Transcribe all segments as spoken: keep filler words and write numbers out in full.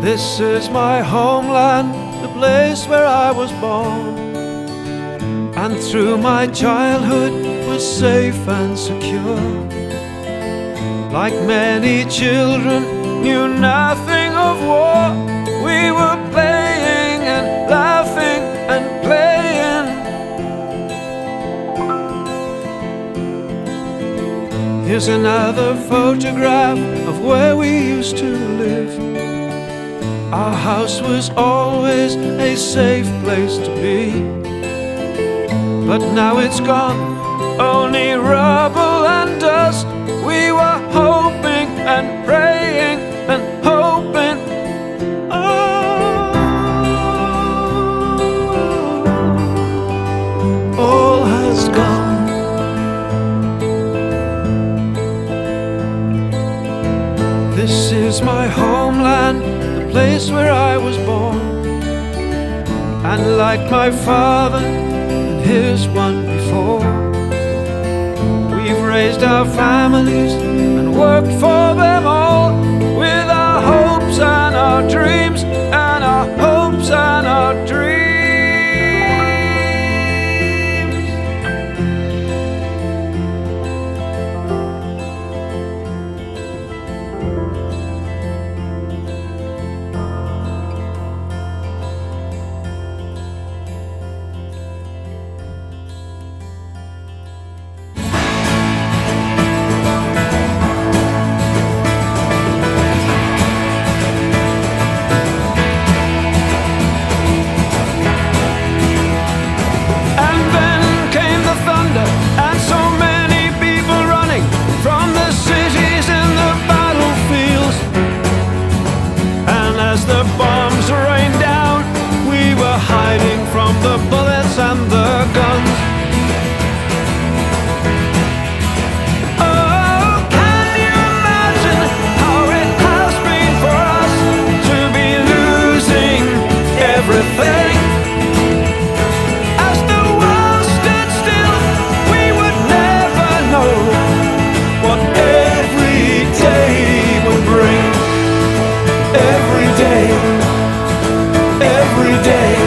This is my homeland, the place where I was born, and through my childhood was safe and secure. Like many children, knew nothing of war. We were playing and laughing and playing. Here's another photograph of where we used to live. Our house was always a safe place to be, but now it's gone, only rubble and dust. We were hoping and praying and hoping. Oh, all has gone. This is my homeland, the place where I was born, and like my father and his one before, we've raised our families and worked for them all, with our hopes and our dreams, and our hopes and our dreams. The bombs rained down, we were hiding from the bullets and the guns. Oh, can you imagine how it has been for us to be losing everything? As the world stood still, we would never know what every day would bring. Every day, every day.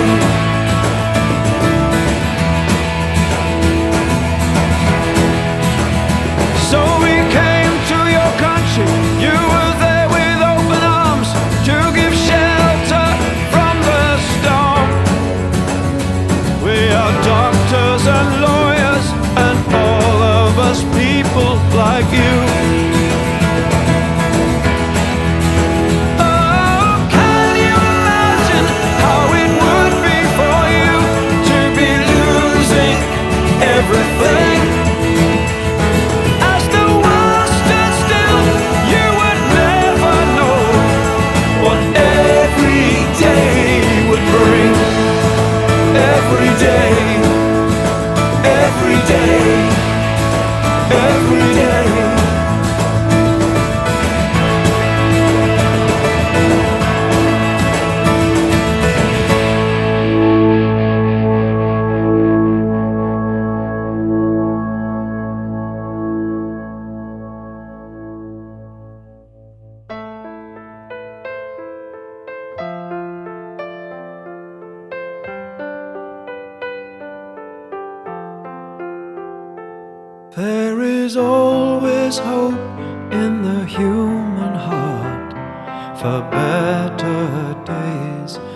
So we came to your country, you were there with open arms to give shelter from the storm. We are doctors and lawyers and all of us people like you. Everything. As the world stood still, you would never know what every day would bring. Every day, every day, every day. There is always hope in the human heart for better days.